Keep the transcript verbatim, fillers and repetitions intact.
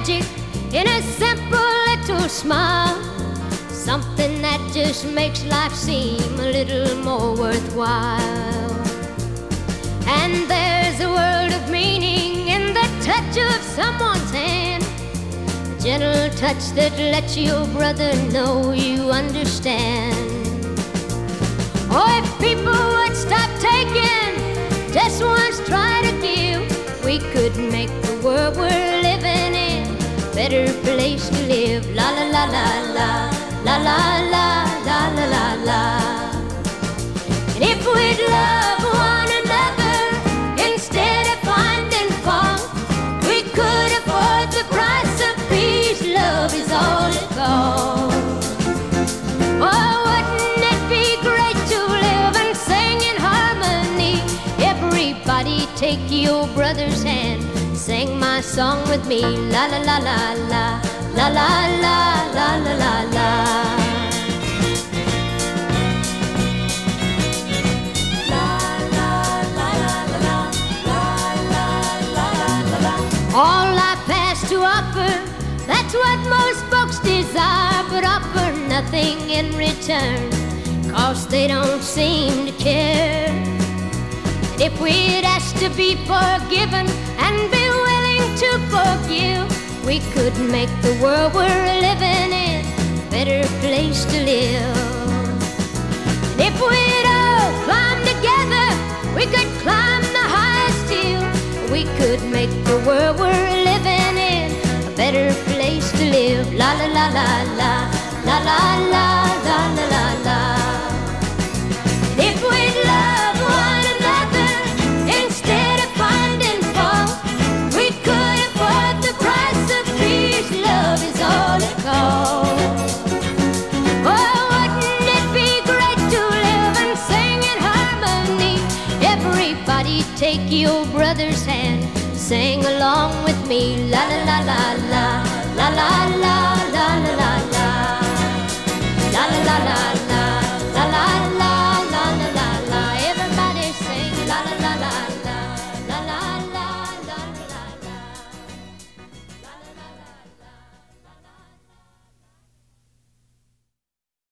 magic in a simple little smile, something that just makes life seem a little more worthwhile. And there's a world of meaning in the touch of someone's hand, a gentle touch that lets your brother know you understand. Oh, if people would stop taking, just once try to give, we could make the world we're living in a better place to live. La la la la la, la la la la la la la. And if we'd love one another instead of finding fault, we could afford the price of peace. Love is all it costs. Oh, wouldn't it be great to live and sing in harmony? Everybody take your brother's hand, sing my song with me. La la la la la, la la la la la la la. All life has to offer, that's what most folks desire, but offer nothing in return, 'cause they don't seem to care. And if we'd ask to be forgiven and be willing to forgive, we could make the world we're living in a better place to live. And if we'd all climb together, we could climb the highest hill. We could make the world we're living in a better place to live. La la la la la, la la la la la la la. And if we'd love one another instead of finding fault, we could afford the price of peace. Love is all it costs. Oh, wouldn't it be great to live and sing in harmony? Everybody take your brother's hand, sing along with me. La la la la la, la la la la la la la, la la la la la, la la la la la la la. Everybody sing la la la la.